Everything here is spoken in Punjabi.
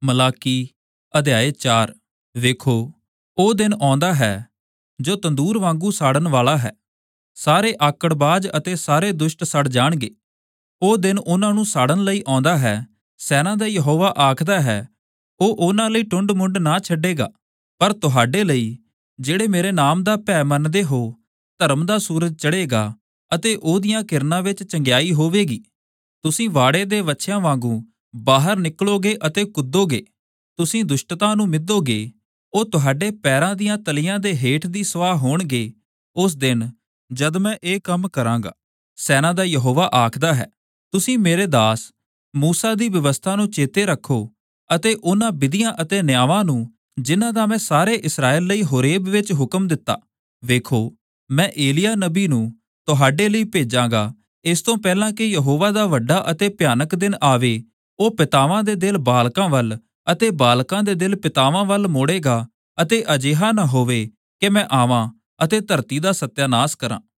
ਮਲਾਕੀ ਅਧਿਆਇ 4। ਵੇਖੋ, ਉਹ ਦਿਨ ਆਉਂਦਾ ਹੈ ਜੋ ਤੰਦੂਰ ਵਾਂਗੂ ਸਾੜਨ ਵਾਲਾ ਹੈ। ਸਾਰੇ ਆਕੜਬਾਜ਼ ਅਤੇ ਸਾਰੇ ਦੁਸ਼ਟ ਸੜ ਜਾਣਗੇ। ਉਹ ਦਿਨ ਉਹਨਾਂ ਨੂੰ ਸਾੜਨ ਲਈ ਆਉਂਦਾ ਹੈ। ਸੈਨਾ ਦਾ ਯਹੋਵਾ ਆਖਦਾ ਹੈ, ਉਹ ਉਹਨਾਂ ਲਈ ਟੁੰਡ-ਮੁੰਡ ਨਾ ਛੱਡੇਗਾ। ਪਰ ਤੁਹਾਡੇ ਲਈ, ਜਿਹੜੇ ਮੇਰੇ ਨਾਮ ਦਾ ਭੈ ਮੰਨਦੇ ਹੋ, ਧਰਮ ਦਾ ਸੂਰਜ ਚੜ੍ਹੇਗਾ ਅਤੇ ਉਹਦੀਆਂ ਕਿਰਨਾਂ ਵਿੱਚ ਚੰਗਿਆਈ ਹੋਵੇਗੀ। ਤੁਸੀਂ ਵਾੜੇ ਦੇ ਵੱਛਿਆਂ ਵਾਂਗੂ ਬਾਹਰ ਨਿਕਲੋਗੇ ਅਤੇ ਕੁੱਦੋਗੇ। ਤੁਸੀਂ ਦੁਸ਼ਟਤਾ ਨੂੰ ਮਿੱਧੋਗੇ। ਉਹ ਤੁਹਾਡੇ ਪੈਰਾਂ ਦੀਆਂ ਤਲੀਆਂ ਦੇ ਹੇਠ ਦੀ ਸਵਾਹ ਹੋਣਗੇ ਉਸ ਦਿਨ, ਜਦ ਮੈਂ ਇਹ ਕੰਮ ਕਰਾਂਗਾ। ਸੈਨਾ ਦਾ ਯਹੋਵਾ ਆਖਦਾ ਹੈ, ਤੁਸੀਂ ਮੇਰੇ ਦਾਸ ਮੂਸਾ ਦੀ ਵਿਵਸਥਾ ਨੂੰ ਚੇਤੇ ਰੱਖੋ ਅਤੇ ਉਹਨਾਂ ਵਿਧੀਆਂ ਅਤੇ ਨਿਆਵਾਂ ਨੂੰ, ਜਿਨ੍ਹਾਂ ਦਾ ਮੈਂ ਸਾਰੇ ਇਸਰਾਏਲ ਲਈ ਹੋਰੇਬ ਵਿੱਚ ਹੁਕਮ ਦਿੱਤਾ। ਵੇਖੋ, ਮੈਂ ਏਲੀਯਾਹ ਨਬੀ ਨੂੰ ਤੁਹਾਡੇ ਲਈ ਭੇਜਾਂਗਾ। ਇਸ ਤੋਂ ਪਹਿਲਾਂ ਕਿ ਯਹੋਵਾ ਦਾ ਵੱਡਾ ਅਤੇ ਭਿਆਨਕ ਦਿਨ ਆਵੇ, ਉਹ ਪਿਤਾਵਾਂ ਦੇ ਦਿਲ ਬਾਲਕਾਂ ਵੱਲ ਅਤੇ ਬਾਲਕਾਂ ਦੇ ਦਿਲ ਪਿਤਾਵਾਂ ਵੱਲ ਮੋੜੇਗਾ, ਅਤੇ ਅਜਿਹਾ ਨਾ ਹੋਵੇ ਕਿ ਮੈਂ ਆਵਾਂ ਅਤੇ ਧਰਤੀ ਦਾ ਸਤਿਆਨਾਸ਼ ਕਰਾਂ।